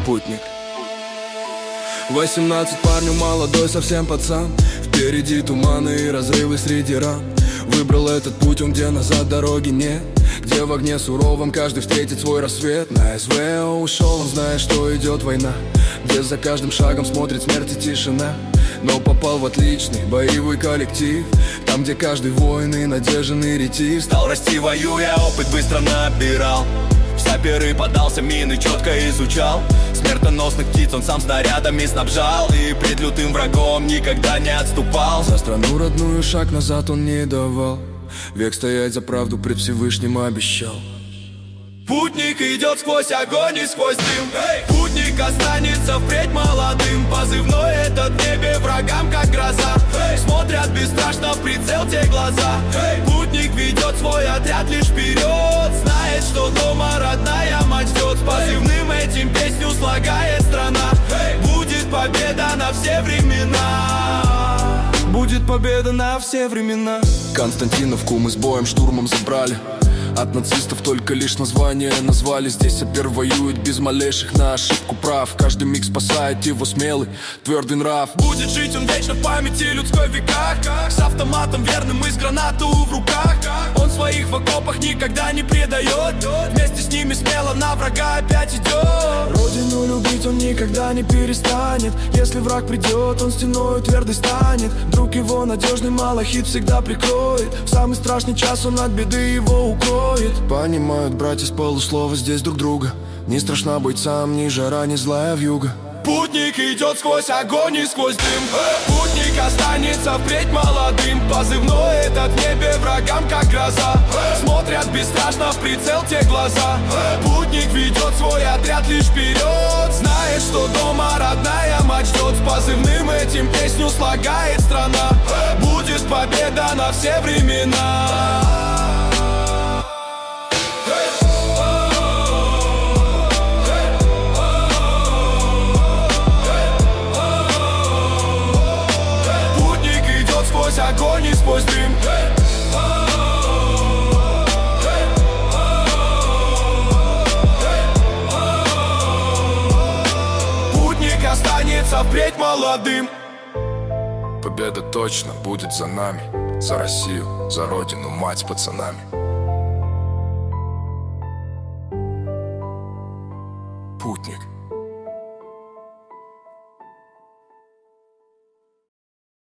Путник. 18 парню молодой, совсем пацан. Впереди туманы и разрывы среди ран. Выбрал этот путь, он где назад дороги нет, где в огне суровом каждый встретит свой рассвет. На СВО ушел, он знает, что идет война, где за каждым шагом смотрит смерть и тишина. Но попал в отличный боевой коллектив, там, где каждый воин и надежен и ретив. Стал расти, воюя, опыт быстро набирал. В саперы подался, мины четко изучал. Смертоносных птиц он сам снарядами снабжал. И пред лютым врагом никогда не отступал. За страну родную шаг назад он не давал, век стоять за правду пред Всевышним обещал. Путник идет сквозь огонь и сквозь дым. Путник останется впредь молодым. Позывной этот в небе врагам как гроза. Смотрят бесстрашно в прицел те глаза. Путник ведет свой отряд лишь вперед, знает, что дома родная мать ждет. С позывным этим песню слагает страна. Будет победа на все времена. Будет победа на все времена. Константиновку мы с боем штурмом забрали. От нацистов только лишь название назвали. Здесь сапер воюет без малейших на ошибку прав. Каждый миг спасает его смелый, твердый нрав. Будет жить он вечно в памяти людской веках, с автоматом верным и с гранату в руках. Он своих в окопах никогда не предает, вместе с ними смело на врага опять идет. Родину любить он никогда не перестанет. Если враг придет, он стеною твердой станет. Друг его надежный малахит всегда прикроет. В самый страшный час он от беды его укроет. Понимают братья с полуслова здесь друг друга. Не страшна бойцам ни жара, ни злая вьюга. Путник идет сквозь огонь и сквозь дым. Путник останется впредь молодым. Позывной этот в небе врагам как гроза. Смотрят бесстрашно в прицел те глаза. Путник ведет свой отряд лишь вперед, знает, что дома родная мать ждет. С позывным этим песню слагает страна. Будет победа на все времена. Сквозь огонь и сквозь дым. Путник останется впредь молодым. Победа точно будет за нами. За Россию, за родину, мать с пацанами.